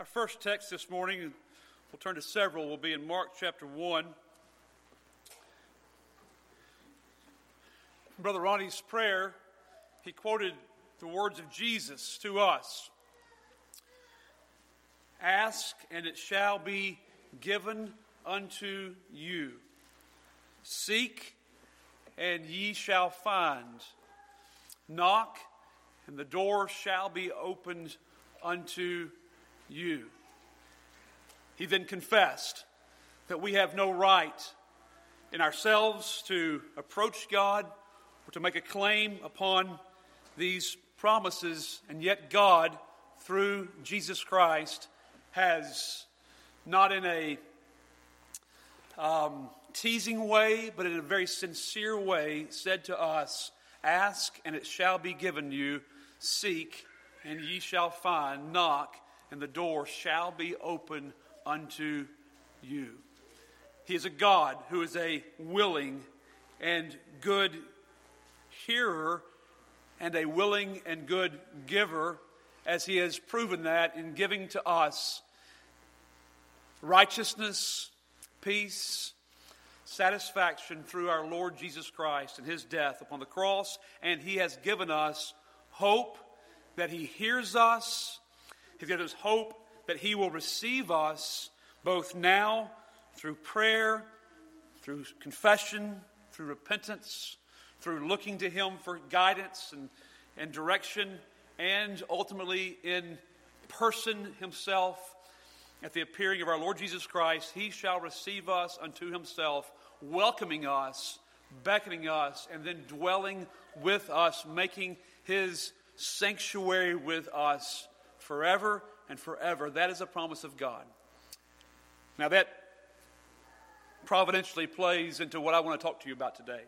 first text this morning, we'll turn to several, will be in Mark chapter 1. Brother Ronnie's prayer, he quoted the words of Jesus to us. Ask, and it shall be given unto you. Seek, and ye shall find. Knock, and the door shall be opened unto you. He then confessed that we have no right in ourselves to approach God or to make a claim upon these promises, and yet God, through Jesus Christ, has, not in a teasing way, but in a very sincere way, said to us, ask, and it shall be given you. Seek, and ye shall find. Knock, and the door shall be open unto you. He is a God who is a willing and good hearer and a willing and good giver, as he has proven that in giving to us righteousness, peace, satisfaction through our Lord Jesus Christ and his death upon the cross. And he has given us hope that he hears us. He's given us hope that he will receive us both now through prayer, through confession, through repentance, through looking to him for guidance and direction, and ultimately in person himself at the appearing of our Lord Jesus Christ. He shall receive us unto himself, welcoming us, beckoning us, and then dwelling with us, making his sanctuary with us forever and forever. That is a promise of God. Now that providentially plays into what I want to talk to you about today.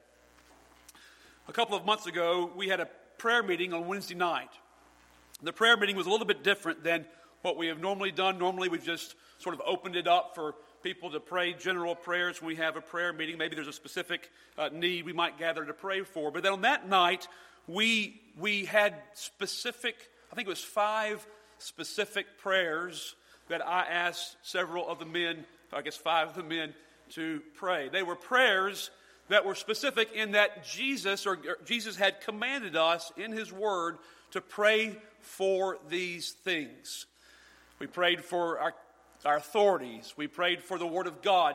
A couple of months ago, we had a prayer meeting on Wednesday night. The prayer meeting was a little bit different than what we have normally done. Normally, we've just sort of opened it up for people to pray general prayers when we have a prayer meeting. Maybe there's a specific need we might gather to pray for. But then on that night, we had specific, I think it was 5 specific prayers that I asked several of the men, I guess 5 of the men, to pray. They were prayers that were specific in that Jesus had commanded us in his word to pray for these things. We prayed for our authorities. We prayed for the word of God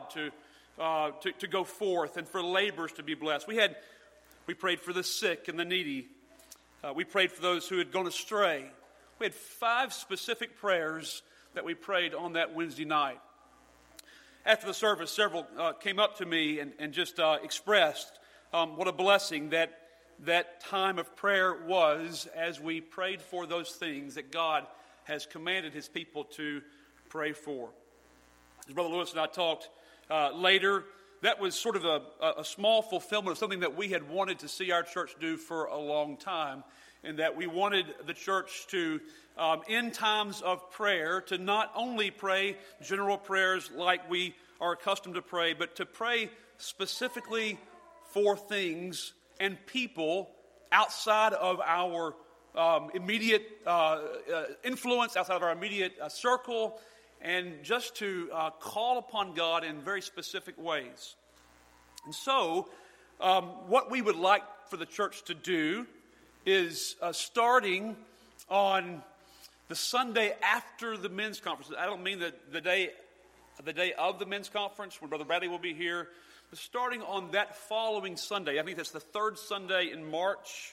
to go forth and for laborers to be blessed. We prayed for the sick and the needy. We prayed for those who had gone astray. We had 5 specific prayers that we prayed on that Wednesday night. After the service, several came up to me and just expressed what a blessing that time of prayer was as we prayed for those things that God has commanded his people to pray for. As Brother Lewis and I talked later, that was sort of a small fulfillment of something that we had wanted to see our church do for a long time, in that we wanted the church to, in times of prayer, to not only pray general prayers like we are accustomed to pray, but to pray specifically for things and people outside of our immediate influence, outside of our immediate circle, and just to call upon God in very specific ways. And so, what we would like for the church to do is starting on the Sunday after the men's conference. I don't mean the day of the men's conference when Brother Bradley will be here, but starting on that following Sunday. I think that's the 3rd Sunday in March.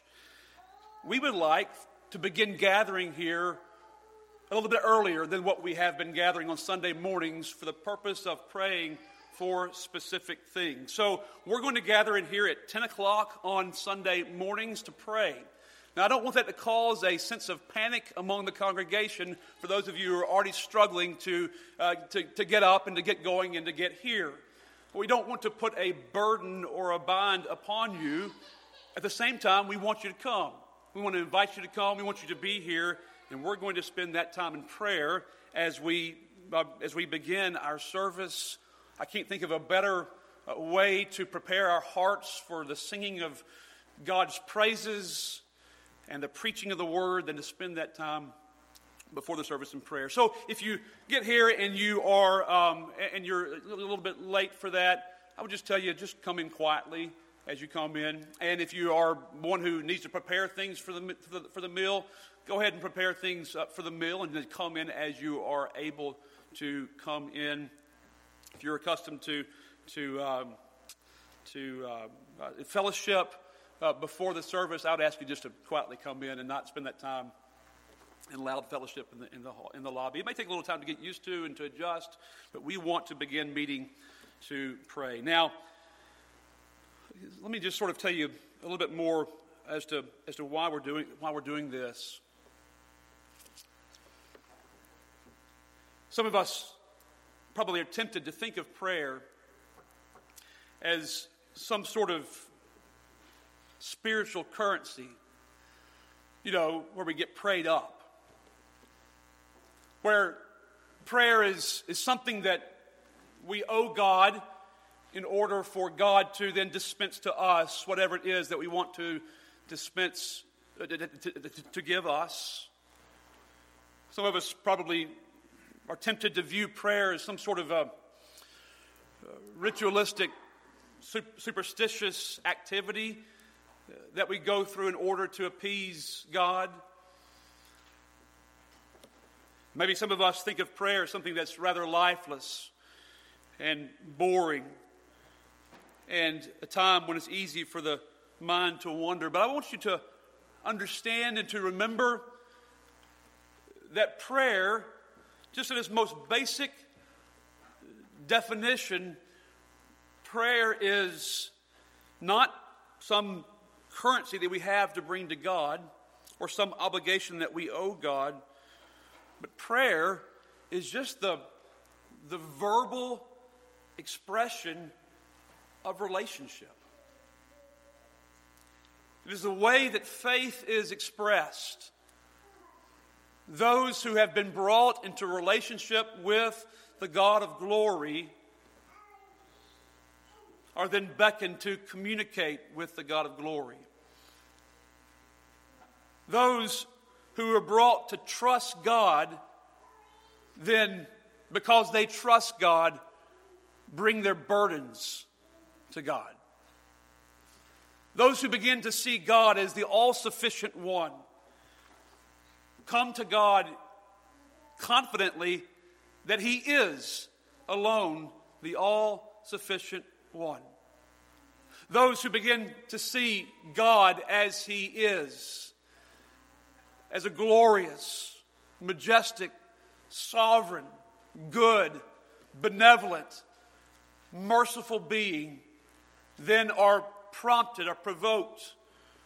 We would like to begin gathering here a little bit earlier than what we have been gathering on Sunday mornings for the purpose of praying for specific things. So we're going to gather in here at 10 o'clock on Sunday mornings to pray. Now, I don't want that to cause a sense of panic among the congregation for those of you who are already struggling to get up and to get going and to get here. We don't want to put a burden or a bind upon you. At the same time, we want you to come. We want to invite you to come. We want you to be here, and we're going to spend that time in prayer as we begin our service. I can't think of a better way to prepare our hearts for the singing of God's praises and the preaching of the word than to spend that time before the service in prayer. So if you get here and you are and you're a little bit late for that, I would just tell you, just come in quietly as you come in. And if you are one who needs to prepare things for the meal, go ahead and prepare things for the meal, and then come in as you are able to come in. If you're accustomed to fellowship before the service, I would ask you just to quietly come in and not spend that time in loud fellowship in the lobby. It may take a little time to get used to and to adjust, but we want to begin meeting to pray. Now, let me just sort of tell you a little bit more as to why we're doing this. Some of us probably are tempted to think of prayer as some sort of spiritual currency, where we get prayed up, where prayer is something that we owe God in order for God to then dispense to us whatever it is that we want to dispense to give us. Some of us probably are tempted to view prayer as some sort of a ritualistic, superstitious activity that we go through in order to appease God. Maybe some of us think of prayer as something that's rather lifeless and boring, and a time when it's easy for the mind to wander. But I want you to understand and to remember that prayer, just in its most basic definition, prayer is not some currency that we have to bring to God or some obligation that we owe God, but prayer is just the verbal expression of relationship. It is the way that faith is expressed. Those who have been brought into relationship with the God of glory are then beckoned to communicate with the God of glory. Those who are brought to trust God, then, because they trust God, bring their burdens to God. Those who begin to see God as the all-sufficient one come to God confidently that He is alone the all-sufficient one. Those who begin to see God as He is, as a glorious, majestic, sovereign, good, benevolent, merciful being, then are prompted or provoked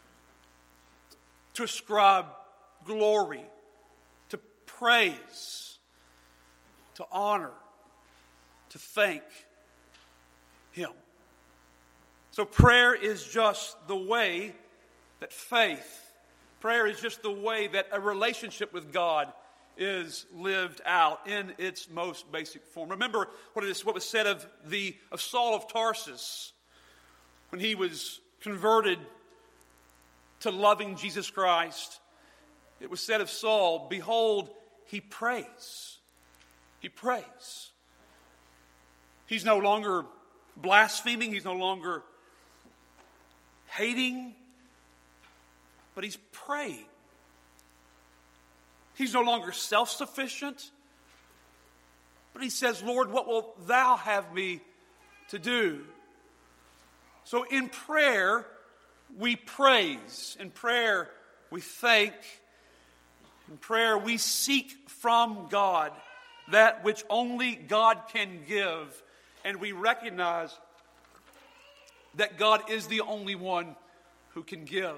to ascribe glory, to praise, to honor, to thank Him. So prayer is just the way that prayer is just the way that a relationship with God is lived out in its most basic form. Remember what was said of Saul of Tarsus when he was converted to loving Jesus Christ. It was said of Saul, behold, he prays. He prays. He's no longer blaspheming. He's no longer hating. But he's praying. He's no longer self-sufficient. But he says, Lord, what wilt thou have me to do? So in prayer, we praise. In prayer, we thank. In prayer, we seek from God that which only God can give. And we recognize that God is the only one who can give.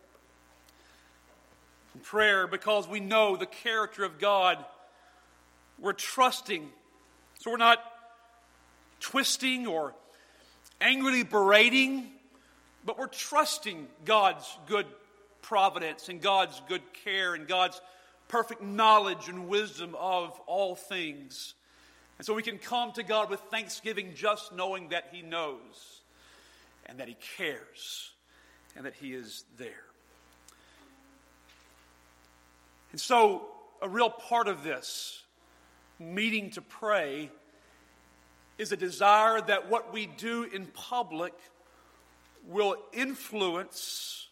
In prayer, because we know the character of God, we're trusting. So we're not twisting or angrily berating, but we're trusting God's good providence and God's good care and God's perfect knowledge and wisdom of all things. And so we can come to God with thanksgiving, just knowing that He knows and that He cares and that He is there. And so a real part of this meeting to pray is a desire that what we do in public will influence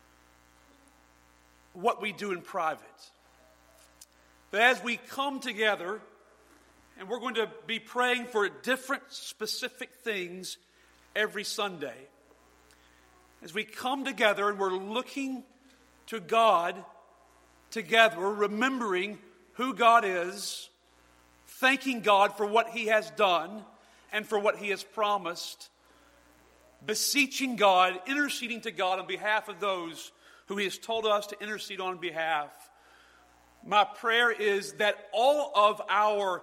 what we do in private. That as we come together, and we're going to be praying for different specific things every Sunday, as we come together and we're looking to God together, remembering who God is, thanking God for what He has done and for what He has promised, beseeching God, interceding to God on behalf of those who He has told us to intercede on behalf. My prayer is that all of our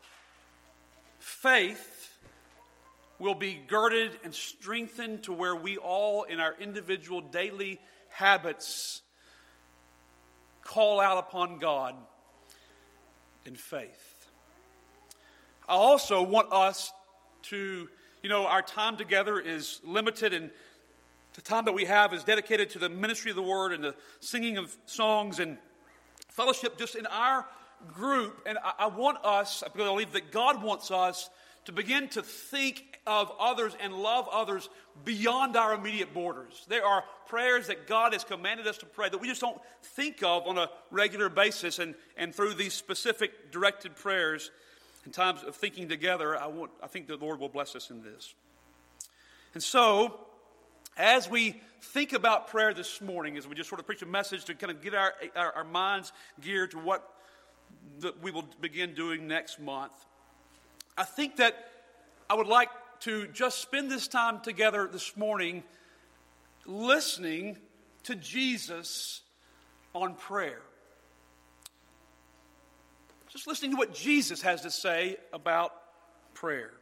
faith will be girded and strengthened to where we all, in our individual daily habits, call out upon God in faith. I also want us to, our time together is limited, and the time that we have is dedicated to the ministry of the Word and the singing of songs and fellowship just in our group. And I want us, I believe that God wants us to begin to think of others and love others beyond our immediate borders. There are prayers that God has commanded us to pray that we just don't think of on a regular basis, and through these specific directed prayers in times of thinking together, I think the Lord will bless us in this. And so, as we think about prayer this morning, as we just sort of preach a message to kind of get our minds geared to what we will begin doing next month, I think that I would like to just spend this time together this morning listening to Jesus on prayer. Just listening to what Jesus has to say about prayer.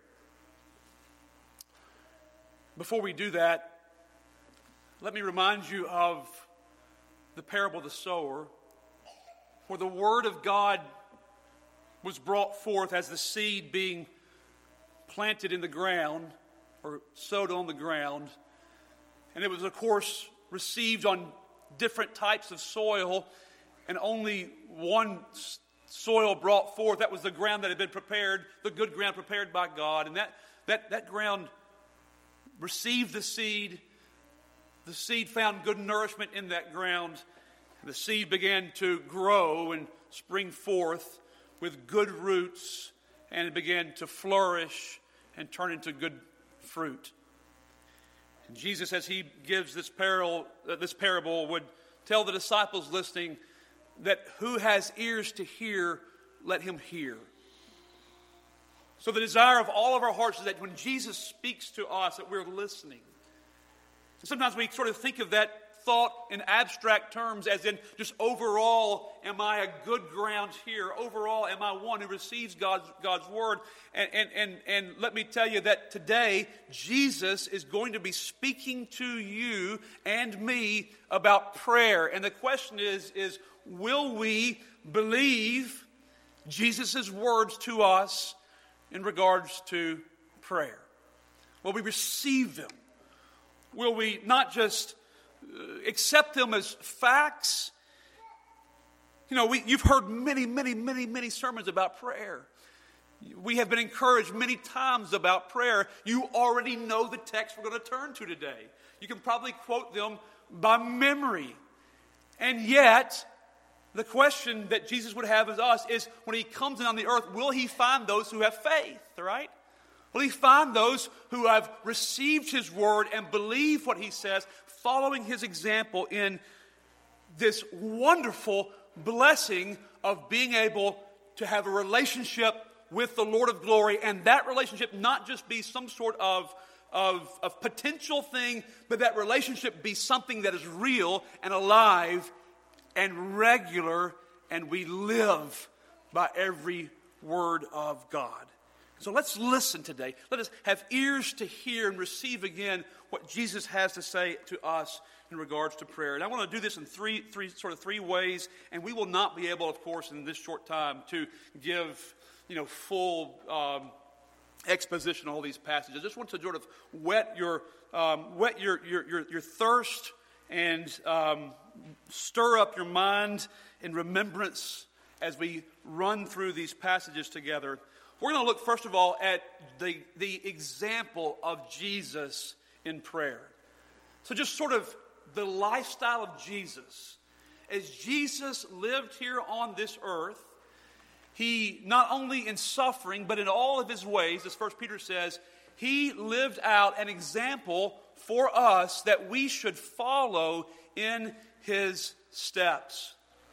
Before we do that, let me remind you of the parable of the sower, where the word of God was brought forth as the seed being planted in the ground or sowed on the ground. And it was, of course, received on different types of soil, and only one soil brought forth. That was the ground that had been prepared, the good ground prepared by God. And that ground received the seed. The seed found good nourishment in that ground. The seed began to grow and spring forth with good roots, and it began to flourish and turn into good fruit. And Jesus, as He gives this parable, would tell the disciples listening that who has ears to hear, let him hear. So the desire of all of our hearts is that when Jesus speaks to us, that we're listening. And sometimes we sort of think of that thought in abstract terms, as in just overall, am I a good ground here? Overall, am I one who receives God's word? And let me tell you that today, Jesus is going to be speaking to you and me about prayer. And the question is will we believe Jesus' words to us in regards to prayer? Will we receive them? Will we not just accept them as facts? You've heard many sermons about prayer. We have been encouraged many times about prayer. You already know the text we're going to turn to today. You can probably quote them by memory. And yet, the question that Jesus would have of us is, when He comes in on the earth, will He find those who have faith, right? Will He find those who have received His word and believe what He says, following His example in this wonderful blessing of being able to have a relationship with the Lord of glory, and that relationship not just be some sort of potential thing, but that relationship be something that is real and alive and regular, and we live by every word of God. So let's listen today. Let us have ears to hear and receive again what Jesus has to say to us in regards to prayer. And I want to do this in three ways, and we will not be able, of course, in this short time to give full exposition on all these passages. I just want to sort of whet your thirst and stir up your mind in remembrance as we run through these passages together, we're going to look first of all at the example of Jesus in prayer. So just sort of the lifestyle of Jesus. As Jesus lived here on this earth, he not only in suffering, but in all of his ways, as 1 Peter says, he lived out an example for us that we should follow in his steps.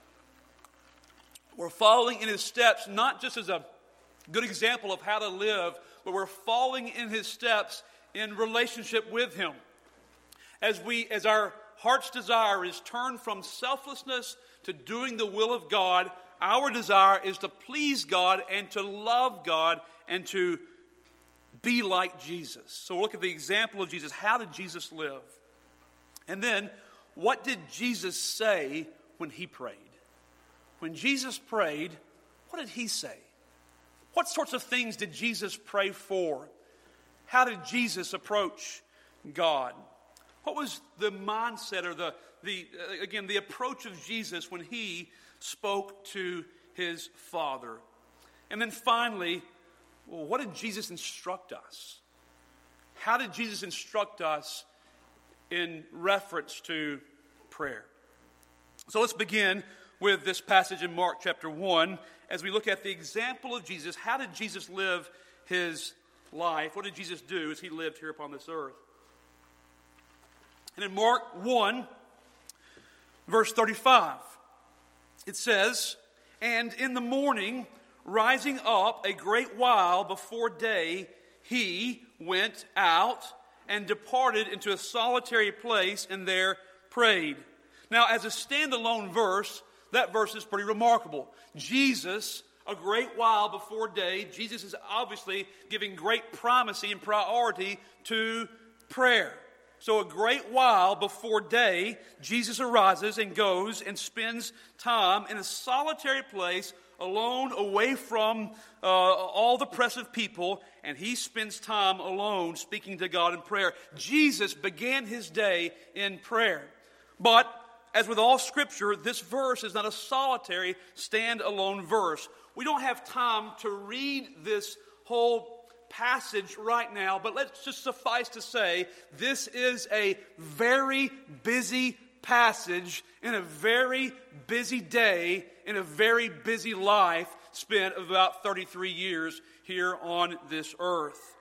We're following in his steps not just as a good example of how to live, but we're following in his steps in relationship with him. As our heart's desire is turned from selflessness to doing the will of God, our desire is to please God and to love God and to be like Jesus. So we'll look at the example of Jesus. How did Jesus live? And then, what did Jesus say when he prayed? When Jesus prayed, what did he say? What sorts of things did Jesus pray for? How did Jesus approach God? What was the mindset or the approach of Jesus when he spoke to his Father? And then finally, what did Jesus instruct us? How did Jesus instruct us in reference to prayer? So let's begin with this passage in Mark chapter 1 as we look at the example of Jesus. How did Jesus live his life? What did Jesus do as he lived here upon this earth? And in Mark 1, verse 35, it says, "And in the morning, rising up a great while before day, he went out and departed into a solitary place and there prayed." Now, as a standalone verse, that verse is pretty remarkable. Jesus, a great while before day, Jesus is obviously giving great primacy and priority to prayer. So a great while before day, Jesus arises and goes and spends time in a solitary place, alone, away from all the press of people, and he spends time alone speaking to God in prayer. Jesus began his day in prayer. But as with all Scripture, this verse is not a solitary, stand-alone verse. We don't have time to read this whole passage right now, but let's just suffice to say this is a very busy passage in a very busy day in a very busy life spent of about 33 years here on this earth.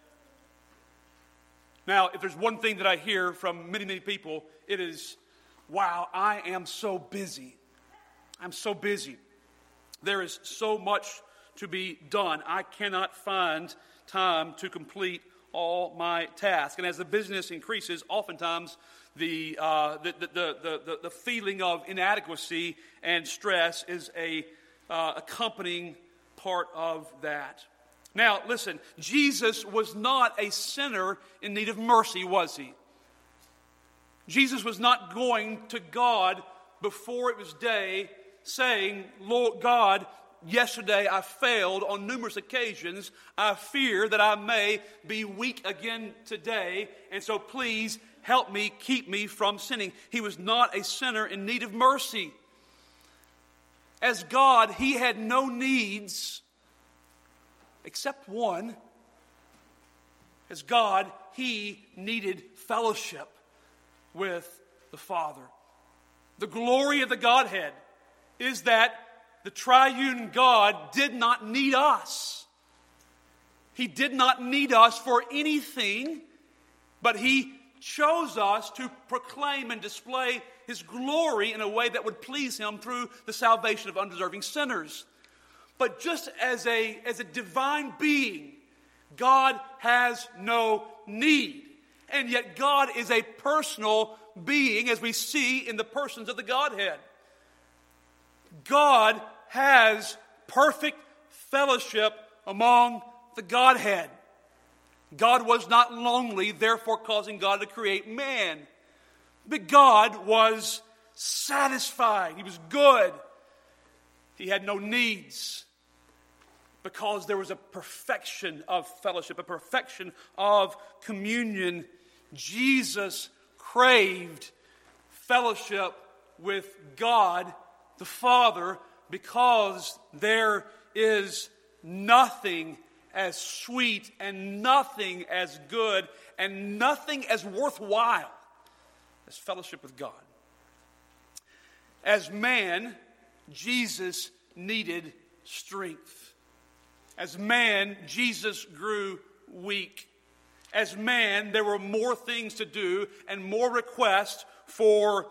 Now, if there's one thing that I hear from many, many people, it is, wow, I am so busy. I'm so busy. There is so much to be done. I cannot find time to complete all my tasks. And as the business increases, oftentimes the feeling of inadequacy and stress is a accompanying part of that. Now, listen, Jesus was not a sinner in need of mercy, was he? Jesus was not going to God before it was day saying, Lord God, yesterday I failed on numerous occasions. I fear that I may be weak again today, and so please help me, keep me from sinning. He was not a sinner in need of mercy. As God, he had no needs except one. As God, he needed fellowship with the Father. The glory of the Godhead is that the triune God did not need us. He did not need us for anything, but he chose us to proclaim and display his glory in a way that would please him through the salvation of undeserving sinners. But just as a divine being, God has no need. And yet God is a personal being, as we see in the persons of the Godhead. God has perfect fellowship among the Godhead. God was not lonely, therefore causing God to create man. But God was satisfied. He was good. He had no needs because there was a perfection of fellowship, a perfection of communion. Jesus craved fellowship with God the Father Because there is nothing as sweet and nothing as good and nothing as worthwhile as fellowship with God. As man, Jesus needed strength. As man, Jesus grew weak. As man, there were more things to do and more requests for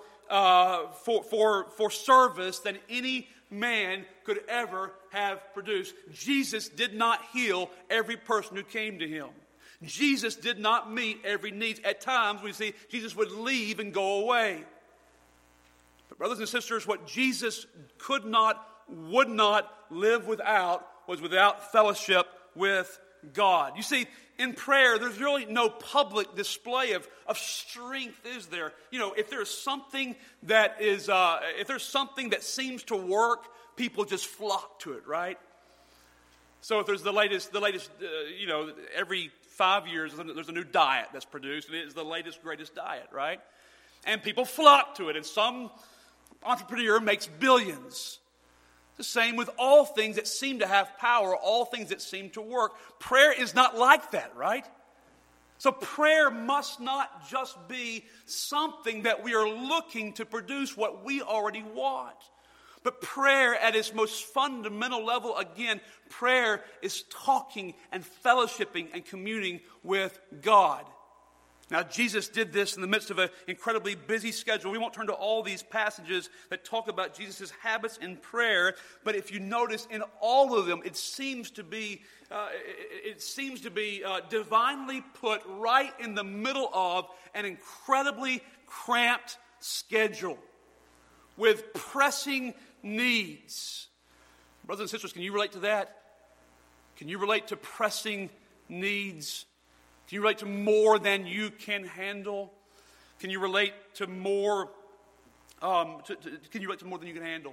service than any man could ever have produced. Jesus did not heal every person who came to him. Jesus did not meet every need. At times, we see Jesus would leave and go away. But brothers and sisters, what Jesus could not, would not live without was without fellowship with God. You see, in prayer, there's really no public display of strength, is there? You know, if there's something that seems to work, people just flock to it, right? So if there's the latest, every 5 years there's a new diet that's produced, and it is the latest, greatest diet, right? And people flock to it, and some entrepreneur makes billions. The same with all things that seem to have power, all things that seem to work. Prayer is not like that, right? So prayer must not just be something that we are looking to produce what we already want. But prayer at its most fundamental level, again, prayer is talking and fellowshipping and communing with God. Now, Jesus did this in the midst of an incredibly busy schedule. We won't turn to all these passages that talk about Jesus' habits in prayer, but if you notice, in all of them, it seems to be divinely put right in the middle of an incredibly cramped schedule with pressing needs. Brothers and sisters, can you relate to that? Can you relate to pressing needs? Can you relate to more than you can handle? Can you relate to more? Can you relate to more than you can handle?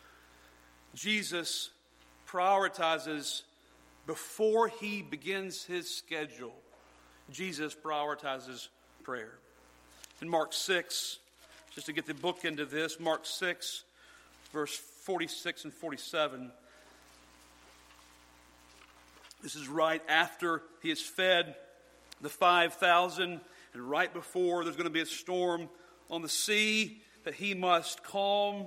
Jesus prioritizes before he begins his schedule. Jesus prioritizes prayer. In Mark 6, just to get the book into this, Mark 6, verse 46 and 47. This is right after he has fed the 5,000, and right before there's going to be a storm on the sea that he must calm.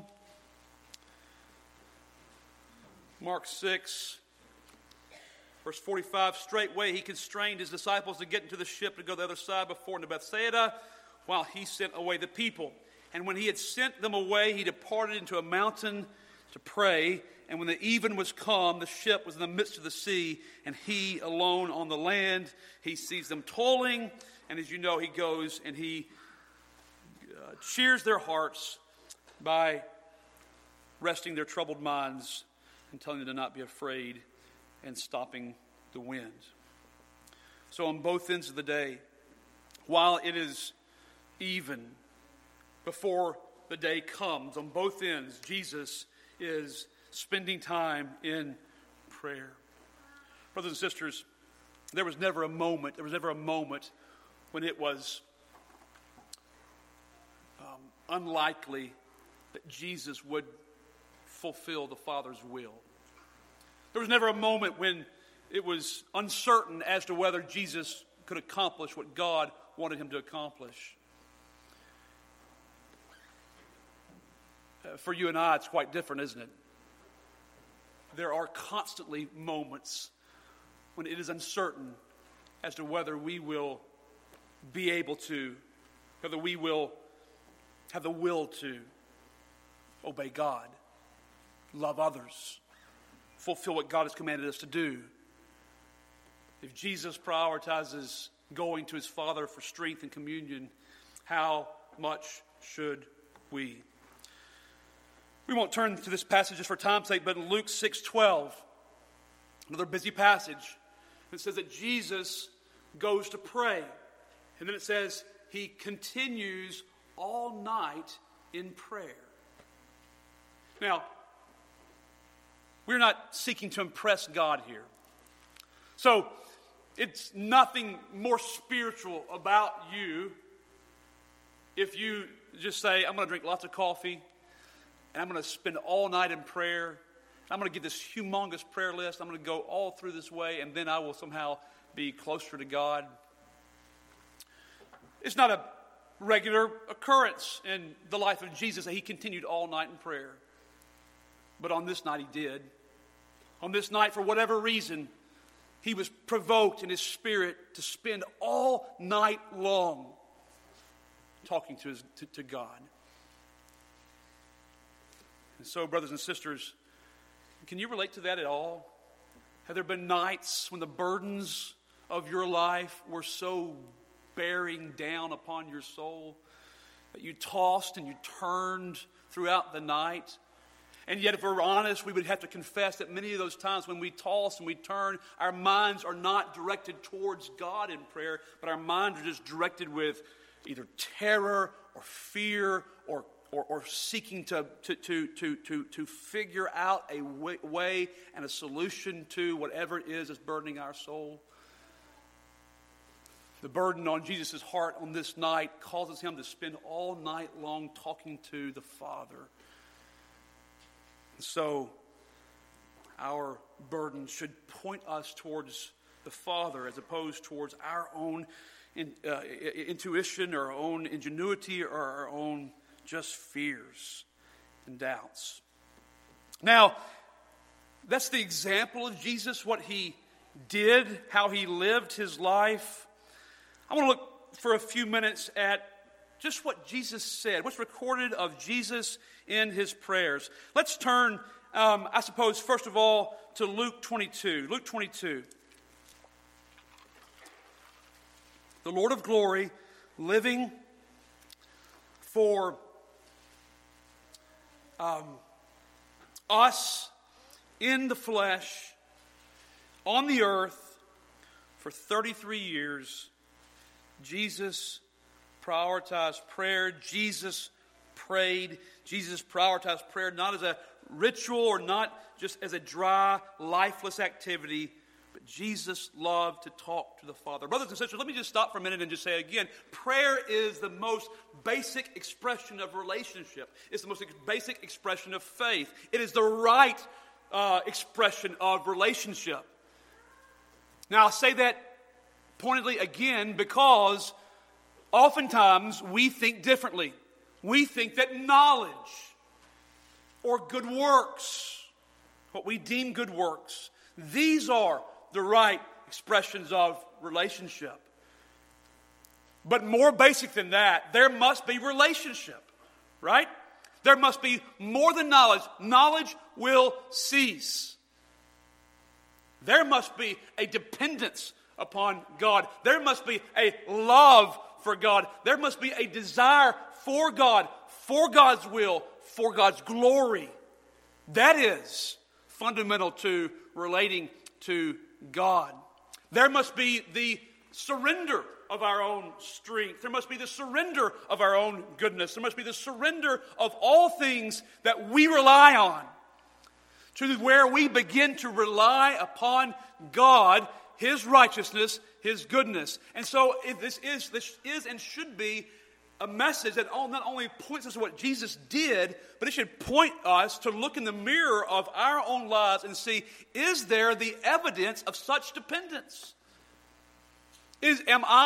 Mark 6, verse 45, straightway he constrained his disciples to get into the ship to go the other side before into Bethsaida, while he sent away the people. And when he had sent them away, he departed into a mountain to pray. And when the even was come, the ship was in the midst of the sea, and he alone on the land. He sees them toiling, and as you know, he goes and he cheers their hearts by resting their troubled minds and telling them to not be afraid and stopping the wind. So on both ends of the day, while it is even, before the day comes, on both ends, Jesus is spending time in prayer. Brothers and sisters, there was never a moment when it was unlikely that Jesus would fulfill the Father's will. There was never a moment when it was uncertain as to whether Jesus could accomplish what God wanted him to accomplish. For you and I, it's quite different, isn't it? There are constantly moments when it is uncertain as to whether we will be able to, whether we will have the will to obey God, love others, fulfill what God has commanded us to do. If Jesus prioritizes going to his Father for strength and communion, how much should we? We won't turn to this passage just for time's sake, but in Luke 6:12, another busy passage, it says that Jesus goes to pray. And then it says he continues all night in prayer. Now, we're not seeking to impress God here. So, it's nothing more spiritual about you if you just say, I'm going to drink lots of coffee, and I'm going to spend all night in prayer, I'm going to get this humongous prayer list. I'm going to go all through this way, and then I will somehow be closer to God. It's not a regular occurrence in the life of Jesus that he continued all night in prayer. But on this night he did. On this night, for whatever reason, he was provoked in his spirit to spend all night long talking to God. And so, brothers and sisters, can you relate to that at all? Have there been nights when the burdens of your life were so bearing down upon your soul that you tossed and you turned throughout the night? And yet, if we're honest, we would have to confess that many of those times when we toss and we turn, our minds are not directed towards God in prayer, but our minds are just directed with either terror or fear or seeking to figure out a way and a solution to whatever it is that's burdening our soul. The burden on Jesus' heart on this night causes him to spend all night long talking to the Father. So, our burden should point us towards the Father as opposed towards our own intuition or our own ingenuity or our own just fears and doubts. Now, that's the example of Jesus, what he did, how he lived his life. I want to look for a few minutes at just what Jesus said, what's recorded of Jesus in his prayers. Let's turn, I suppose, first of all, to Luke 22. Luke 22. The Lord of glory living for us in the flesh, on the earth, for 33 years. Jesus prioritized prayer. Jesus prayed. Jesus prioritized prayer not as a ritual or not just as a dry, lifeless activity, but Jesus loved to talk to the Father. Brothers and sisters, let me just stop for a minute and just say again, prayer is the most basic expression of relationship. It's the most basic expression of faith. It is the right expression of relationship. Now, I'll say that pointedly again because oftentimes we think differently. We think that knowledge or good works, what we deem good works, these are the right expressions of relationship. But more basic than that, there must be relationship, right? There must be more than knowledge. Knowledge will cease. There must be a dependence upon God. There must be a love for God. There must be a desire for God, for God's will, for God's glory. That is fundamental to relating to God. There must be the surrender of our own strength. There must be the surrender of our own goodness. There must be the surrender of all things that we rely on, to where we begin to rely upon God, His righteousness, His goodness. And so this is and should be a message that not only points us to what Jesus did, but it should point us to look in the mirror of our own lives and see, is there the evidence of such dependence? Do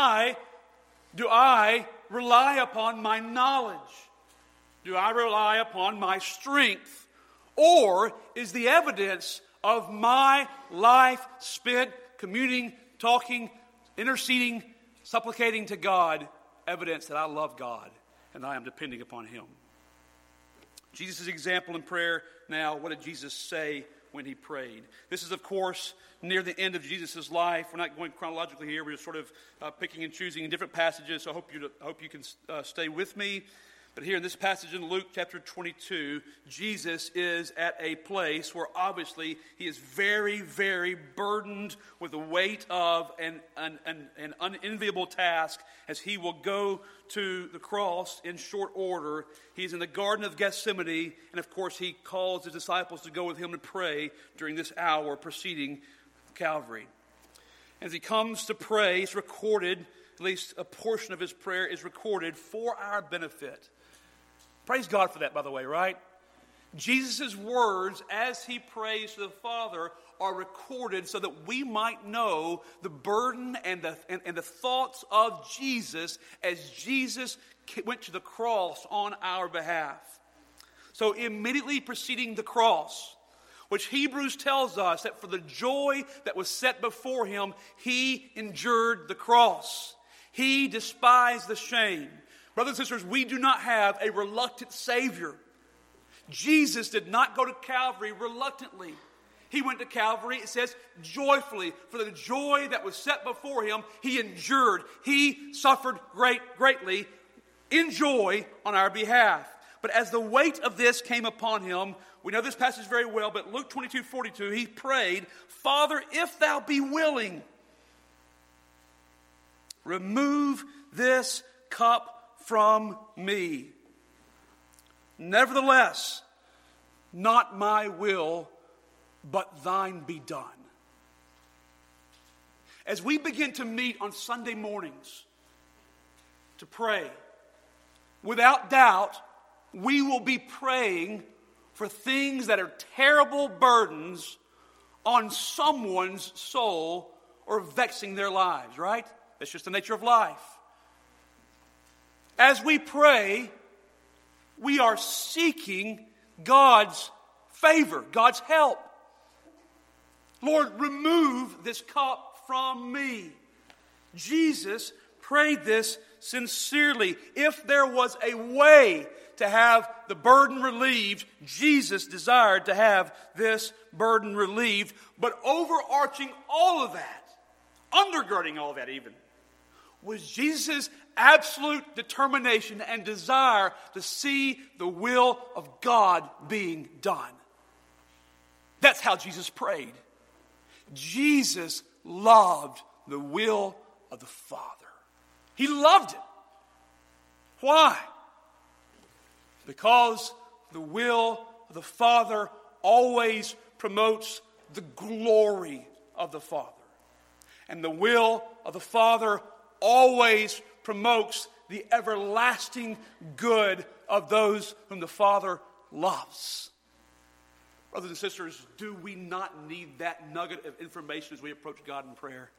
I rely upon my knowledge? Do I rely upon my strength? Or is the evidence of my life spent communing, talking, interceding, supplicating to God evidence that I love God and I am depending upon Him? Jesus' example in prayer now, what did Jesus say when He prayed? This is, of course, near the end of Jesus' life. We're not going chronologically here. We're just sort of picking and choosing in different passages, so I hope you can stay with me. But here in this passage in Luke chapter 22, Jesus is at a place where obviously He is very, very burdened with the weight of an unenviable task as He will go to the cross in short order. He's in the Garden of Gethsemane, and of course He calls His disciples to go with Him to pray during this hour preceding Calvary. As He comes to pray, it's recorded, at least a portion of His prayer is recorded for our benefit. Praise God for that, by the way, right? Jesus' words as he prays to the Father are recorded so that we might know the burden and the thoughts of Jesus as Jesus went to the cross on our behalf. So immediately preceding the cross, which Hebrews tells us that for the joy that was set before him, he endured the cross. He despised the shame. Brothers and sisters, we do not have a reluctant Savior. Jesus did not go to Calvary reluctantly. He went to Calvary, it says, joyfully. For the joy that was set before him, he endured. He suffered greatly in joy on our behalf. But as the weight of this came upon him, we know this passage very well, but Luke 22:42, he prayed, Father, if thou be willing, remove this cup from me. Nevertheless, not my will, but thine be done. As we begin to meet on Sunday mornings to pray, without doubt, we will be praying for things that are terrible burdens on someone's soul or vexing their lives, right? That's just the nature of life. As we pray, we are seeking God's favor, God's help. Lord, remove this cup from me. Jesus prayed this sincerely. If there was a way to have the burden relieved, Jesus desired to have this burden relieved. But overarching all of that, undergirding all of that even, was Jesus' absolute determination and desire to see the will of God being done. That's how Jesus prayed. Jesus loved the will of the Father. He loved it. Why? Because the will of the Father always promotes the glory of the Father. And the will of the Father always promotes the everlasting good of those whom the Father loves. Brothers and sisters, do we not need that nugget of information as we approach God in prayer?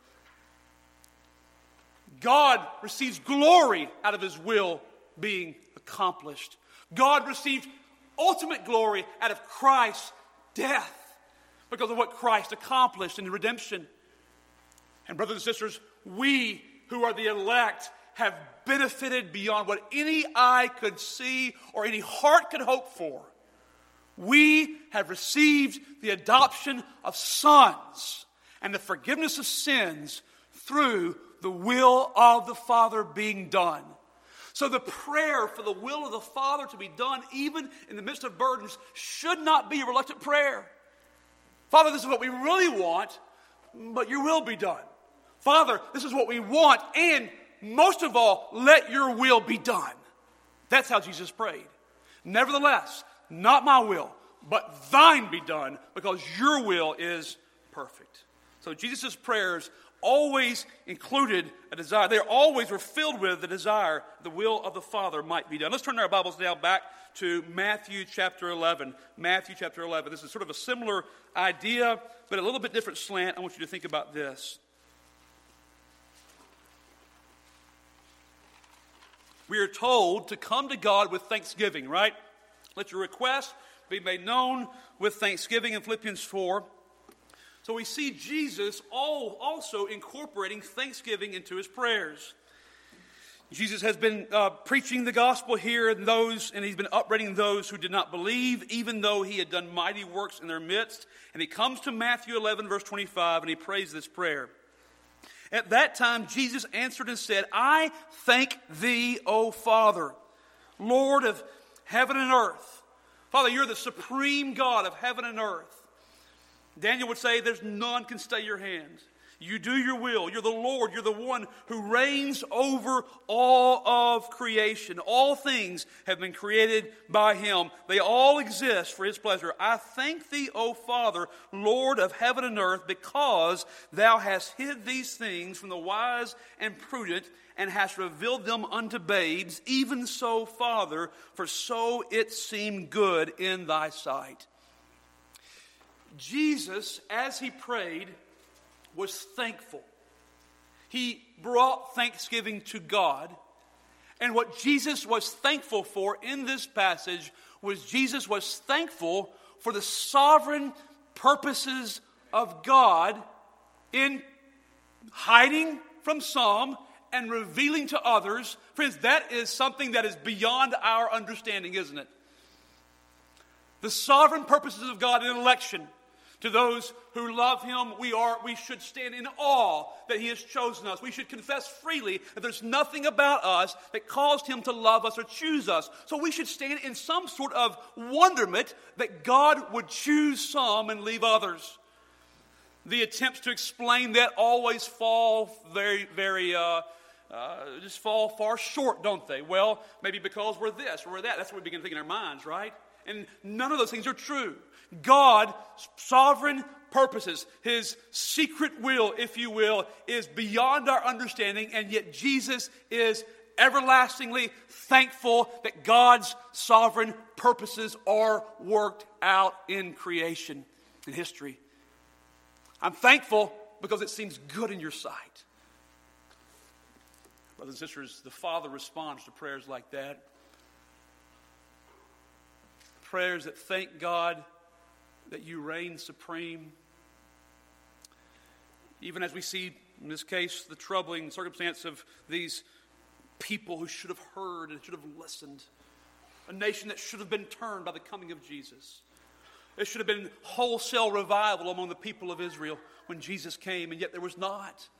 God receives glory out of his will being accomplished. God received ultimate glory out of Christ's death because of what Christ accomplished in the redemption. And brothers and sisters, we who are the elect have benefited beyond what any eye could see or any heart could hope for. We have received the adoption of sons and the forgiveness of sins through the will of the Father being done. So the prayer for the will of the Father to be done, even in the midst of burdens, should not be a reluctant prayer. Father, this is what we really want, but your will be done. Father, this is what we want, and most of all, let your will be done. That's how Jesus prayed. Nevertheless, not my will, but thine be done, because your will is perfect. So Jesus' prayers always included a desire. They always were filled with the desire the will of the Father might be done. Let's turn our Bibles now back to Matthew chapter 11. Matthew chapter 11. This is sort of a similar idea, but a little bit different slant. I want you to think about this. We are told to come to God with thanksgiving, right? Let your request be made known with thanksgiving in Philippians 4. So we see Jesus also incorporating thanksgiving into his prayers. Jesus has been preaching the gospel here, and he's been upbraiding those who did not believe, even though he had done mighty works in their midst. And he comes to Matthew 11, verse 25, and he prays this prayer. At that time, Jesus answered and said, I thank thee, O Father, Lord of heaven and earth. Father, you're the supreme God of heaven and earth. Daniel would say, there's none can stay your hand. You do your will. You're the Lord. You're the one who reigns over all of creation. All things have been created by him. They all exist for his pleasure. I thank thee, O Father, Lord of heaven and earth, because thou hast hid these things from the wise and prudent, and hast revealed them unto babes. Even so, Father, for so it seemed good in thy sight. Jesus, as he prayed, was thankful. He brought thanksgiving to God. And what Jesus was thankful for in this passage was Jesus was thankful for the sovereign purposes of God in hiding from some and revealing to others. Friends, that is something that is beyond our understanding, isn't it? The sovereign purposes of God in election. To those who love him, we should stand in awe that he has chosen us. We should confess freely that there's nothing about us that caused him to love us or choose us. So we should stand in some sort of wonderment that God would choose some and leave others. The attempts to explain that always fall just fall far short, don't they? Well, maybe because we're this or we're that. That's what we begin to think in our minds, right? And none of those things are true. God's sovereign purposes, his secret will, if you will, is beyond our understanding, and yet Jesus is everlastingly thankful that God's sovereign purposes are worked out in creation, in history. I'm thankful because it seems good in your sight. Brothers and sisters, the Father responds to prayers like that. Prayers that thank God that you reign supreme. Even as we see, in this case, the troubling circumstance of these people who should have heard and should have listened. A nation that should have been turned by the coming of Jesus. There should have been wholesale revival among the people of Israel when Jesus came, and yet there was not.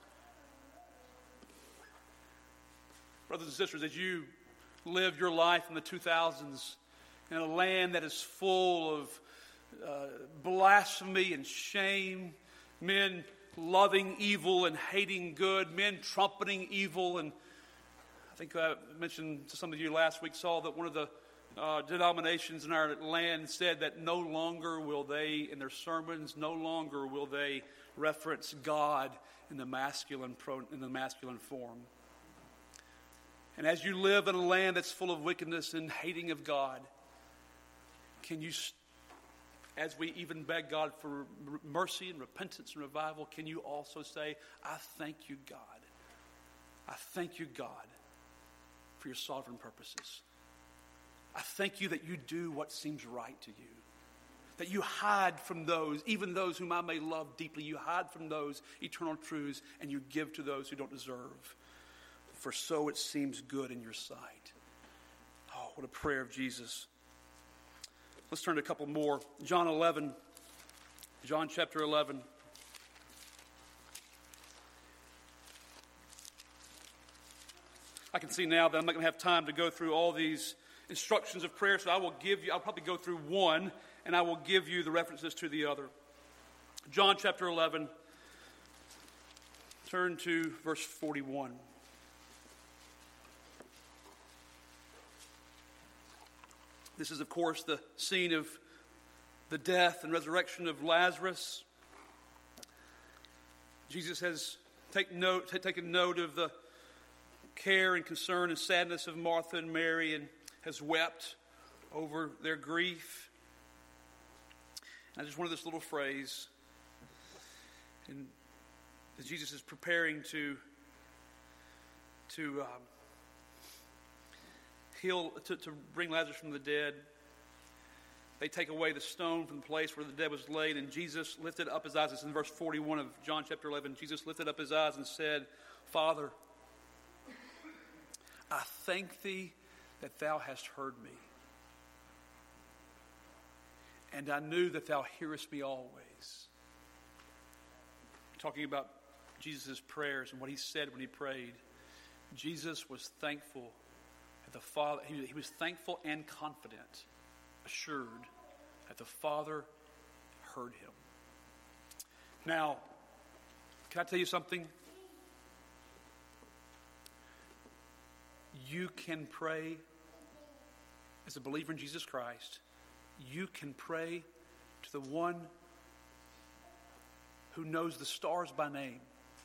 Brothers and sisters, as you live your life in the 2000s in a land that is full of blasphemy and shame, men loving evil and hating good, men trumpeting evil. And I think I mentioned to some of you last week, saw that one of the denominations in our land said that no longer will they, in their sermons, no longer will they reference God in the masculine form. And as you live in a land that's full of wickedness and hating of God, can you, as we even beg God for mercy and repentance and revival, can you also say, I thank you, God. I thank you, God, for your sovereign purposes. I thank you that you do what seems right to you. That you hide from those, even those whom I may love deeply, you hide from those eternal truths and you give to those who don't deserve. For so it seems good in your sight. Oh, what a prayer of Jesus. Let's turn to a couple more. John chapter 11. I can see now that I'm not going to have time to go through all these instructions of prayer, so I'll probably go through one, and I will give you the references to the other. John chapter 11. Turn to verse 41. This is, of course, the scene of the death and resurrection of Lazarus. Jesus has taken note of the care and concern and sadness of Martha and Mary and has wept over their grief. And I just wanted this little phrase. And as Jesus is preparing to bring Lazarus from the dead, they take away the stone from the place where the dead was laid, and Jesus lifted up his eyes. It's in verse 41 of John chapter 11. Jesus lifted up his eyes and said, Father, I thank thee that thou hast heard me. And I knew that thou hearest me always. Talking about Jesus' prayers and what he said when he prayed. Jesus was thankful that the Father, he was thankful and confident, assured that the Father heard him. Now, Can I tell you something? You can pray as a believer in Jesus Christ. You can pray to the one who knows the stars by name.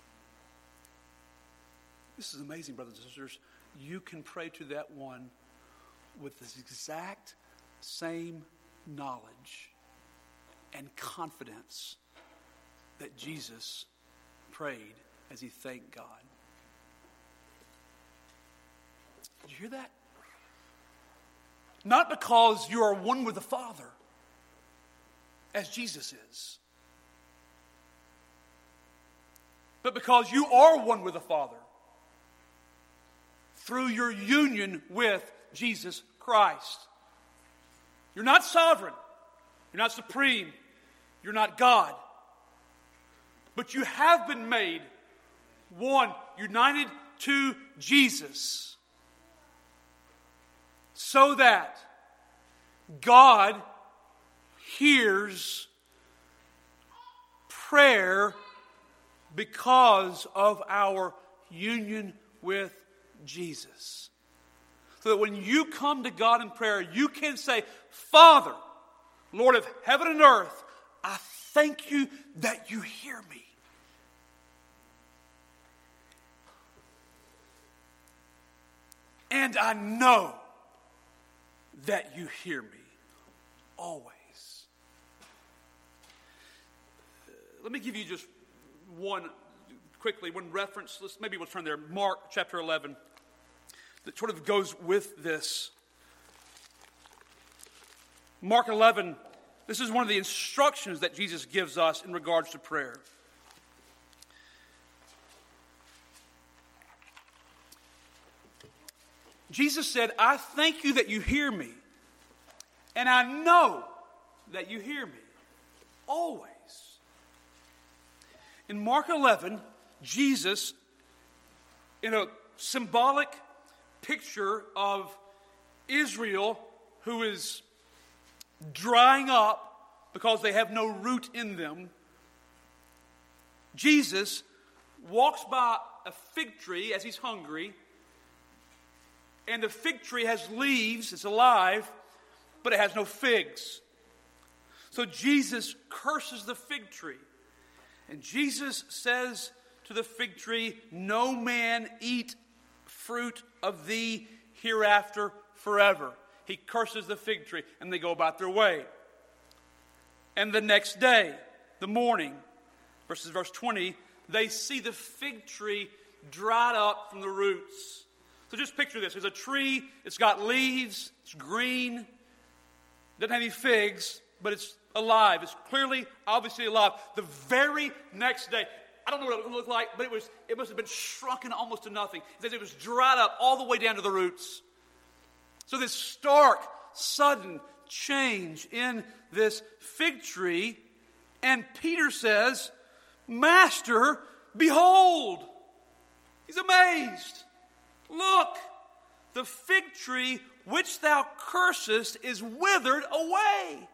This is amazing, brothers and sisters. You can pray to that one with this exact same knowledge and confidence that Jesus prayed as he thanked God. Did you hear that? Not because you are one with the Father, as Jesus is, but because you are one with the Father through your union with Jesus Christ. You're not sovereign. You're not supreme. You're not God. But you have been made one, united to Jesus, so that God hears prayer because of our union with Jesus. So that when you come to God in prayer, you can say, Father, Lord of heaven and earth, I thank you that you hear me. And I know that you hear me always. Let me give you just one reference. Maybe we'll turn there. Mark chapter 11. That sort of goes with this. Mark 11, this is one of the instructions that Jesus gives us in regards to prayer. Jesus said, I thank you that you hear me, and I know that you hear me always. In Mark 11, Jesus, in a symbolic picture of Israel who is drying up because they have no root in them, Jesus walks by a fig tree as he's hungry, and the fig tree has leaves, it's alive, but it has no figs. So Jesus curses the fig tree. And Jesus says to the fig tree, no man eat fruit of thee hereafter forever. He curses the fig tree, and they go about their way. And the next day, the morning, verse 20, they see the fig tree dried up from the roots. So just picture this. There's a tree, it's got leaves, it's green, doesn't have any figs, but it's alive. It's clearly, obviously alive. The very next day, I don't know what it looked like, but it must have been shrunken almost to nothing. It says it was dried up all the way down to the roots. So this stark, sudden change in this fig tree, and Peter says, Master, behold. He's amazed. Look, the fig tree which thou cursest is withered away.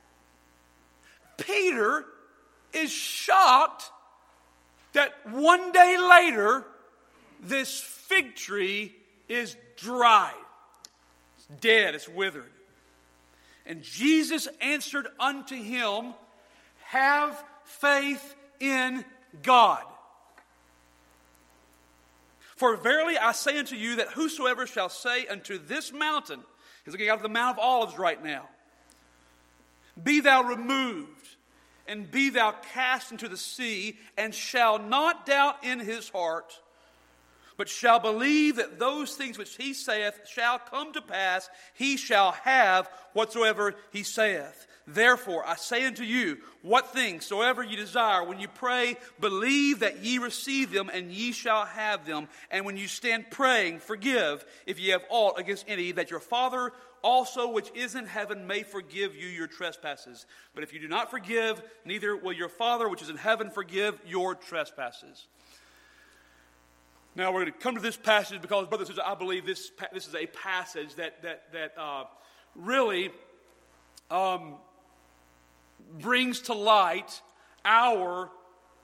Peter is shocked that one day later, this fig tree is dry. It's dead, it's withered. And Jesus answered unto him, have faith in God. For verily I say unto you that whosoever shall say unto this mountain, he's looking out of the Mount of Olives right now, be thou removed, and be thou cast into the sea, and shall not doubt in his heart, but shall believe that those things which he saith shall come to pass, he shall have whatsoever he saith. Therefore I say unto you, what things soever ye desire, when you pray, believe that ye receive them, and ye shall have them. And when you stand praying, forgive if ye have aught against any, that your Father also which is in heaven may forgive you your trespasses. But if you do not forgive, neither will your Father which is in heaven forgive your trespasses. Now we're going to come to this passage because, brothers and sisters, I believe this is a passage that really brings to light our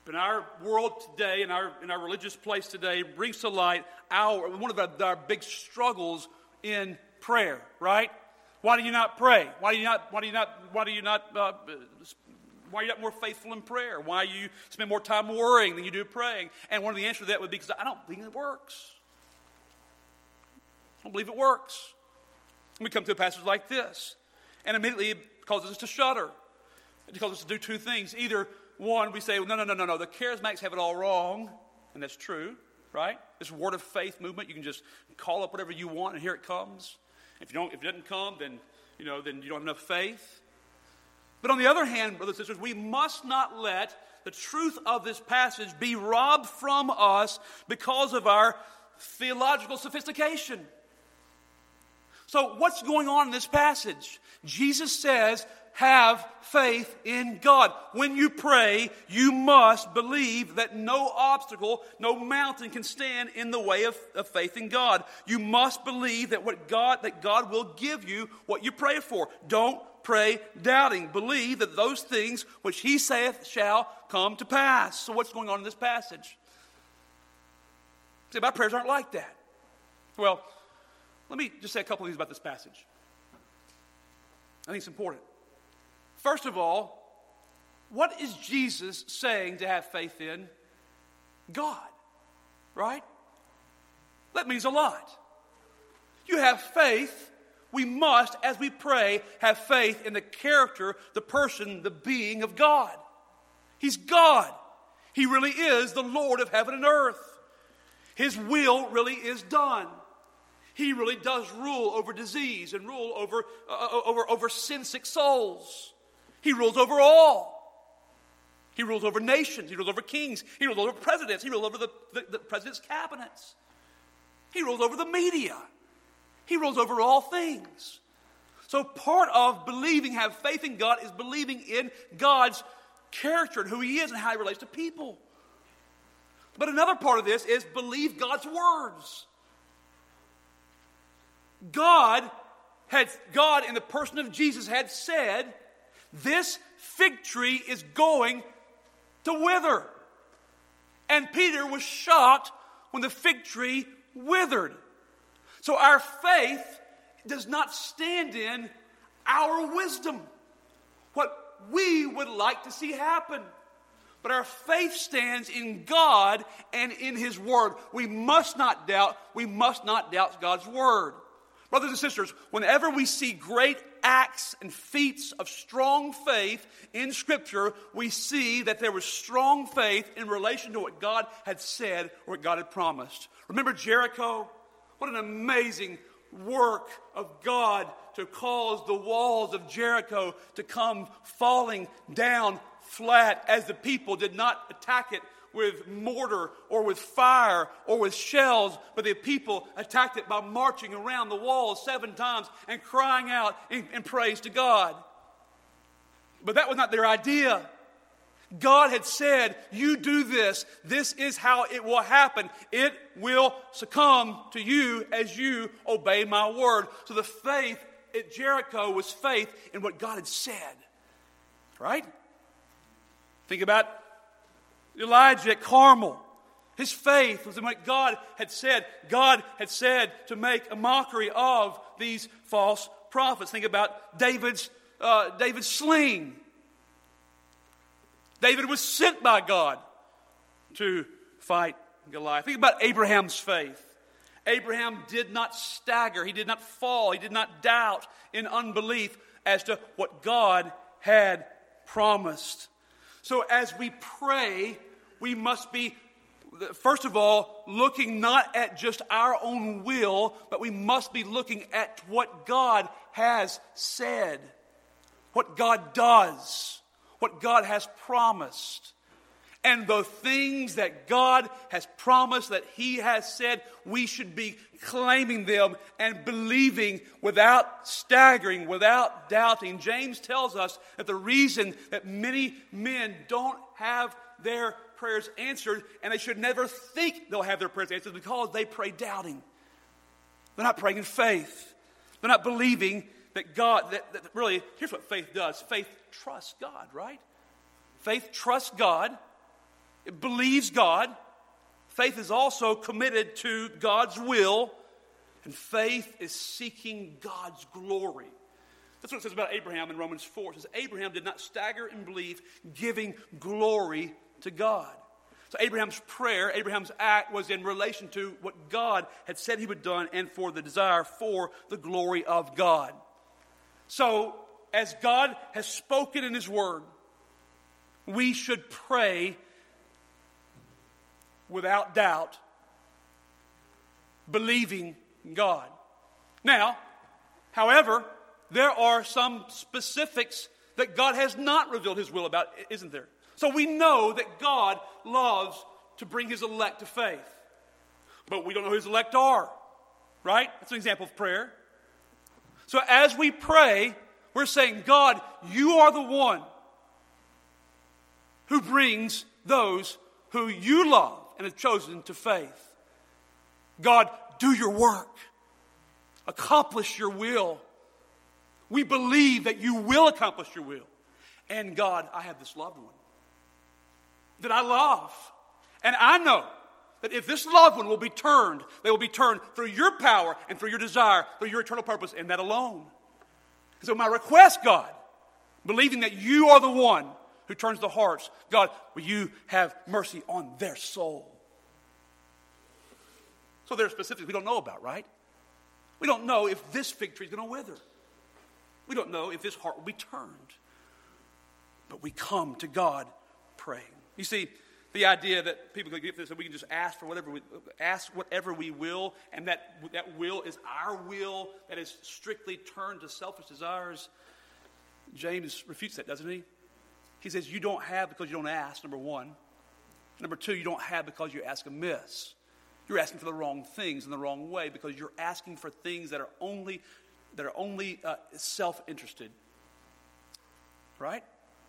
But in our world today, in our religious place today, brings to light one of our big struggles in prayer, right? Why do you not pray? Why are you not more faithful in prayer? Why do you spend more time worrying than you do praying? And one of the answers to that would be because I don't think it works. I don't believe it works. And we come to a passage like this, and immediately it causes us to shudder. It causes us to do two things. Either one, we say, no, the charismatics have it all wrong, and that's true, right? This word of faith movement, you can just call up whatever you want, and here it comes. If it doesn't come, then you don't have enough faith. But on the other hand, brothers and sisters, we must not let the truth of this passage be robbed from us because of our theological sophistication. So what's going on in this passage? Jesus says, have faith in God. When you pray, you must believe that no obstacle, no mountain can stand in the way of faith in God. You must believe that God will give you what you pray for. Don't pray doubting. Believe that those things which he saith shall come to pass. So what's going on in this passage? See, my prayers aren't like that. Well, let me just say a couple of things about this passage. I think it's important. First of all, what is Jesus saying to have faith in? God, right? That means a lot. You have faith. We must, as we pray, have faith in the character, the person, the being of God. He's God. He really is the Lord of heaven and earth. His will really is done. He really does rule over disease and rule over sin-sick souls. He rules over all. He rules over nations. He rules over kings. He rules over presidents. He rules over the president's cabinets. He rules over the media. He rules over all things. So part of believing, have faith in God, is believing in God's character and who he is and how he relates to people. But another part of this is believe God's words. God in the person of Jesus had said, this fig tree is going to wither. And Peter was shocked when the fig tree withered. So our faith does not stand in our wisdom, what we would like to see happen. But our faith stands in God and in his word. We must not doubt God's word. Brothers and sisters, whenever we see great acts and feats of strong faith in Scripture, we see that there was strong faith in relation to what God had said or what God had promised. Remember Jericho? What an amazing work of God to cause the walls of Jericho to come falling down flat as the people did not attack it with mortar or with fire or with shells, but the people attacked it by marching around the walls 7 times and crying out in praise to God. But that was not their idea. God had said, you do this. This is how it will happen. It will succumb to you as you obey my word. So the faith at Jericho was faith in what God had said. Right? Think about Elijah at Carmel. His faith was in what God had said. God had said to make a mockery of these false prophets. Think about David's sling. David was sent by God to fight Goliath. Think about Abraham's faith. Abraham did not stagger. He did not fall. He did not doubt in unbelief as to what God had promised. So as we pray, we must be, first of all, looking not at just our own will, but we must be looking at what God has said, what God does, what God has promised. And the things that God has promised, that he has said, we should be claiming them and believing without staggering, without doubting. James tells us that the reason that many men don't have their prayers answered, and they should never think they'll have their prayers answered, because they pray doubting. They're not praying in faith. They're not believing that God, that really, here's what faith does. Faith trusts God, right? Faith trusts God It believes God. Faith is also committed to God's will. And faith is seeking God's glory. That's what it says about Abraham in Romans 4. It says, Abraham did not stagger in belief, giving glory to God. So Abraham's prayer, Abraham's act was in relation to what God had said he would do and for the desire for the glory of God. So, as God has spoken in His Word, we should pray without doubt, believing God. Now, however, there are some specifics that God has not revealed His will about, isn't there? So we know that God loves to bring His elect to faith. But we don't know who His elect are, right? That's an example of prayer. So as we pray, we're saying, God, you are the one who brings those who you love and have chosen to faith. God, do your work. Accomplish your will. We believe that you will accomplish your will. And God, I have this loved one that I love. And I know that if this loved one will be turned, they will be turned through your power and through your desire, through your eternal purpose, and that alone. So my request, God, believing that you are the one who turns the hearts, God, will you have mercy on their soul? So there are specifics we don't know about, right? We don't know if this fig tree is going to wither. We don't know if this heart will be turned. But we come to God praying. You see, the idea that people can get this, that we can just ask for whatever we will, and that will is our will, that is strictly turned to selfish desires. James refutes that, doesn't he? He says, you don't have because you don't ask, number one. Number two, you don't have because you ask amiss. You're asking for the wrong things in the wrong way because you're asking for things that are only self-interested. Right?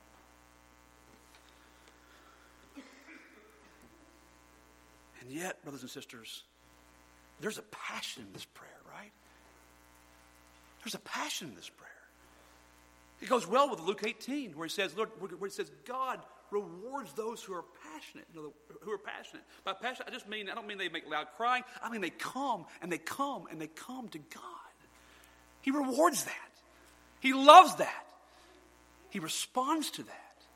And yet, brothers and sisters, there's a passion in this prayer, right? There's a passion in this prayer. It goes well with Luke 18, where he says, Lord, where he says, God rewards those who are passionate. Who are passionate. By passion, I don't mean they make loud crying. I mean they come and they come and they come to God. He rewards that. He loves that. He responds to that.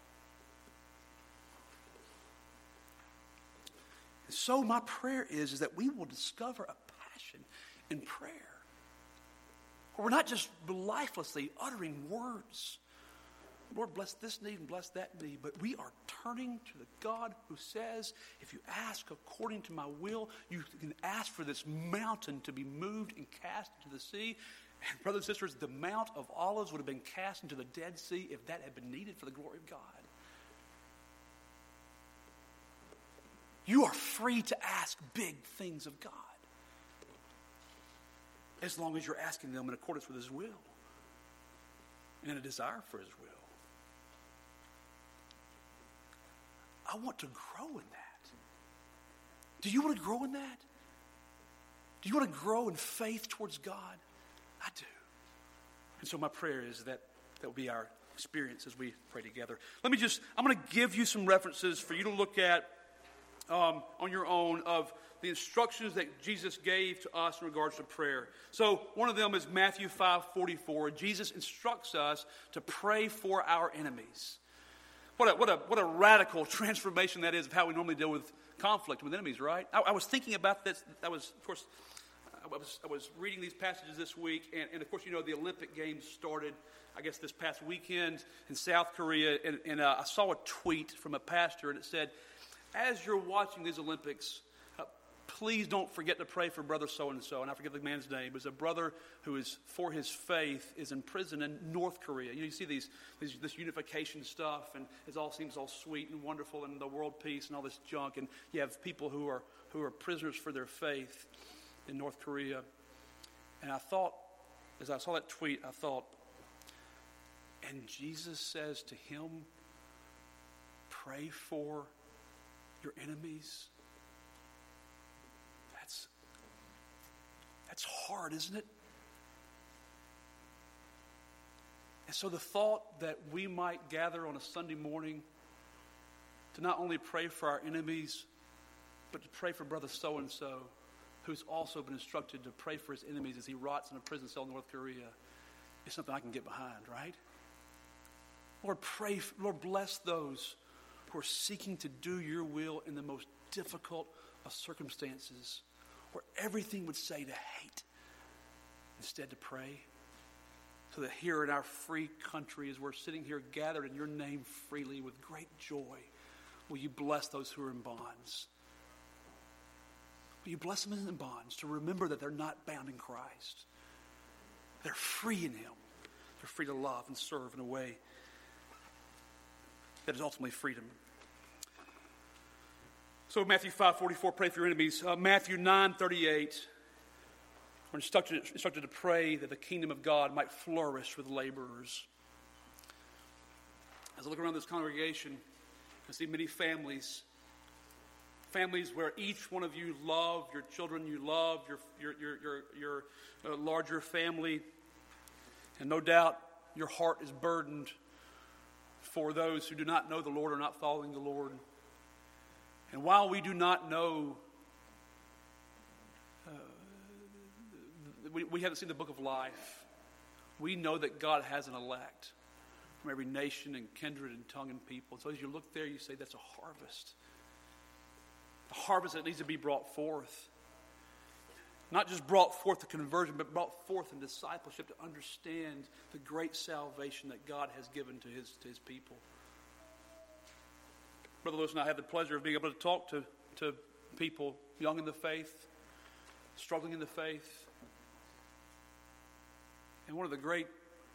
And so my prayer is that we will discover a passion in prayer. Where we're not just lifelessly uttering words. Lord, bless this need and bless that need. But we are turning to the God who says, if you ask according to my will, you can ask for this mountain to be moved and cast into the sea. And brothers and sisters, the Mount of Olives would have been cast into the Dead Sea if that had been needed for the glory of God. You are free to ask big things of God, as long as you're asking them in accordance with His will and in a desire for His will. I want to grow in that. Do you want to grow in that? Do you want to grow in faith towards God? I do. And so my prayer is that will be our experience as we pray together. I'm going to give you some references for you to look at on your own of the instructions that Jesus gave to us in regards to prayer. So one of them is Matthew 5:44. Jesus instructs us to pray for our enemies. What a radical transformation that is of how we normally deal with conflict with enemies, right? I was thinking about this. I was reading these passages this week, and of course, you know, the Olympic Games started, I guess, this past weekend in South Korea, and I saw a tweet from a pastor, and it said, as you're watching these Olympics, please don't forget to pray for brother so-and-so. And I forget the man's name. It was a brother who is, for his faith, is in prison in North Korea. You see this unification stuff, and it all seems all sweet and wonderful, and the world peace and all this junk. And you have people who are prisoners for their faith in North Korea. And I thought, as I saw that tweet, I thought, and Jesus says to him, pray for your enemies. That's hard, isn't it? And so the thought that we might gather on a Sunday morning to not only pray for our enemies, but to pray for brother so-and-so, who's also been instructed to pray for his enemies as he rots in a prison cell in North Korea, is something I can get behind, right? Lord, bless those who are seeking to do your will in the most difficult of circumstances, where everything would say to hate, instead to pray. So that here in our free country, as we're sitting here gathered in your name freely with great joy, will you bless those who are in bonds? Will you bless them in bonds to remember that they're not bound in Christ? They're free in him. They're free to love and serve in a way that is ultimately freedom. So Matthew 5:44, pray for your enemies. Matthew 9:38, we're instructed to pray that the kingdom of God might flourish with laborers. As I look around this congregation, I see many families where each one of you love your children, you love your larger family, and no doubt your heart is burdened for those who do not know the Lord or not following the Lord. And while we do not know, we haven't seen the book of life, we know that God has an elect from every nation and kindred and tongue and people. So as you look there, you say that's a harvest. A harvest that needs to be brought forth. Not just brought forth to conversion, but brought forth in discipleship to understand the great salvation that God has given to his people. Brother Lewis and I had the pleasure of being able to talk to people young in the faith, struggling in the faith. And one of the great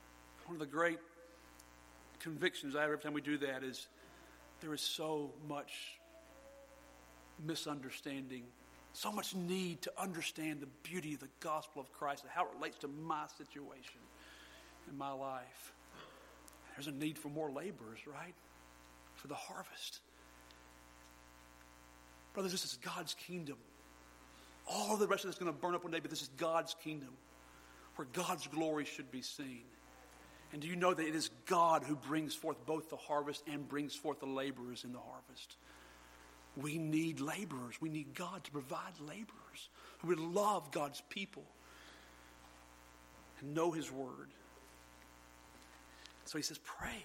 convictions I have every time we do that is there is so much misunderstanding, so much need to understand the beauty of the gospel of Christ and how it relates to my situation in my life. There's a need for more laborers, right? For the harvest. Brothers, this is God's kingdom. All of the rest of this is going to burn up one day, but this is God's kingdom where God's glory should be seen. And do you know that it is God who brings forth both the harvest and brings forth the laborers in the harvest? We need laborers. We need God to provide laborers who would love God's people and know his word. So he says, pray.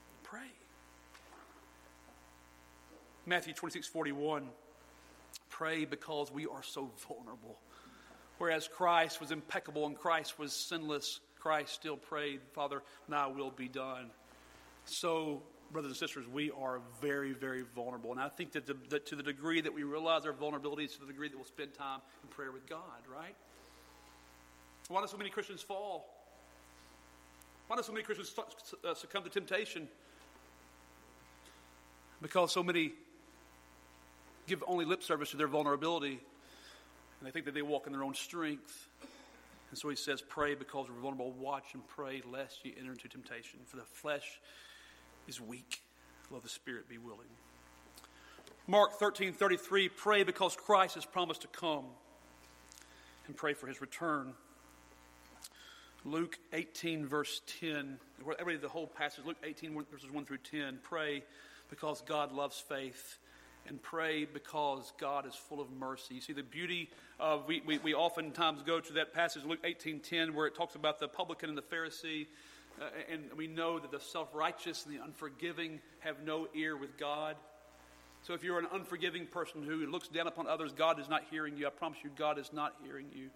Matthew 26:41, pray because we are so vulnerable. Whereas Christ was impeccable and Christ was sinless, Christ still prayed, Father, thy will be done. So, brothers and sisters, we are very, very vulnerable. And I think that to the degree that we realize our vulnerability is to the degree that we'll spend time in prayer with God, right? Why do so many Christians fall? Why do so many Christians succumb to temptation? Because so many give only lip service to their vulnerability, and they think that they walk in their own strength. And so he says, pray because we're vulnerable. Watch and pray lest ye enter into temptation. For the flesh is weak, though the spirit be willing. Mark 13:33, pray because Christ has promised to come, and pray for his return. Luke 18 verse 10, everybody the whole passage, Luke 18 verses 1 through 10, pray because God loves faith, and pray because God is full of mercy. You see the beauty of, we oftentimes go to that passage, Luke 18:10, where it talks about the publican and the Pharisee, and we know that the self-righteous and the unforgiving have no ear with God. So if you're an unforgiving person who looks down upon others, God is not hearing you. I promise you, God is not hearing you.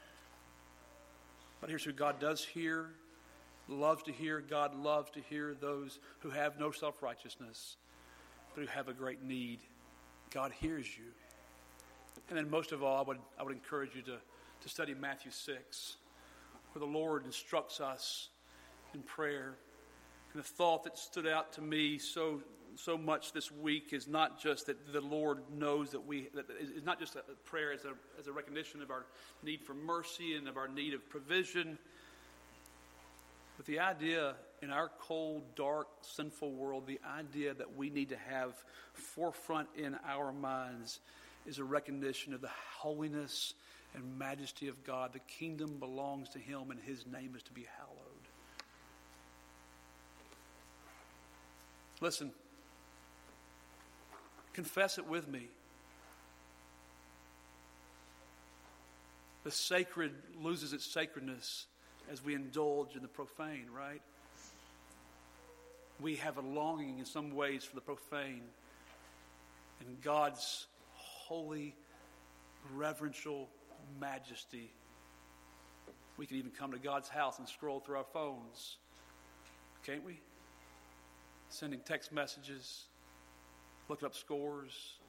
But here's who God does hear, loves to hear. God loves to hear those who have no self-righteousness, but who have a great need. God hears you. And then most of all, I would encourage you to study Matthew 6, where the Lord instructs us in prayer. And the thought that stood out to me so much this week is not just that the Lord knows that it's not just a prayer as a recognition of our need for mercy and of our need of provision, but the idea in our cold, dark, sinful world, the idea that we need to have forefront in our minds is a recognition of the holiness and majesty of God. The kingdom belongs to him and his name is to be hallowed. Listen, Confess it with me. The sacred loses its sacredness as we indulge in the profane, right? We have a longing in some ways for the profane. And God's holy, reverential majesty. We can even come to God's house and scroll through our phones. Can't we? Sending text messages, looking up scores.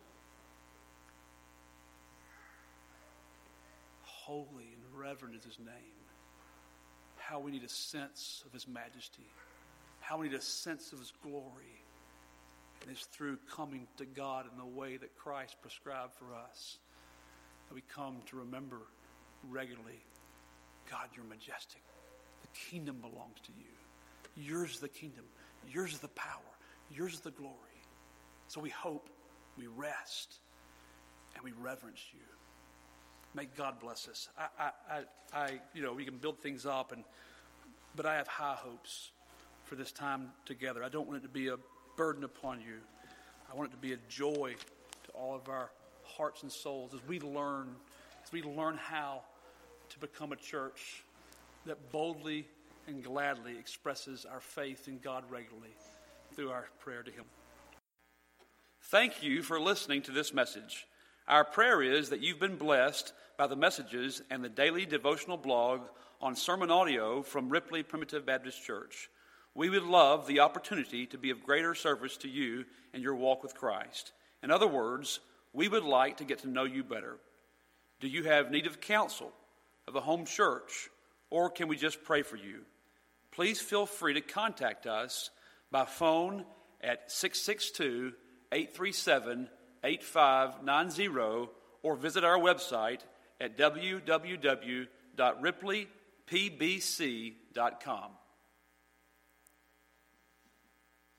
Holy and reverent is his name. How we need a sense of his majesty. How we need a sense of his glory. And it's through coming to God in the way that Christ prescribed for us that we come to remember regularly, God, you're majestic. The kingdom belongs to you. Yours is the kingdom. Yours is the power. Yours is the glory. So we hope, we rest, and we reverence you. May God bless us. We can build things up, but I have high hopes for this time together. I don't want it to be a burden upon you. I want it to be a joy to all of our hearts and souls as we learn how to become a church that boldly and gladly expresses our faith in God regularly through our prayer to him. Thank you for listening to this message. Our prayer is that you've been blessed by the messages and the daily devotional blog on sermon audio from Ripley Primitive Baptist Church. We would love the opportunity to be of greater service to you in your walk with Christ. In other words, we would like to get to know you better. Do you have need of counsel, of a home church, or can we just pray for you? Please feel free to contact us by phone at 662-837-8590 or visit our website at www.ripleypbc.com.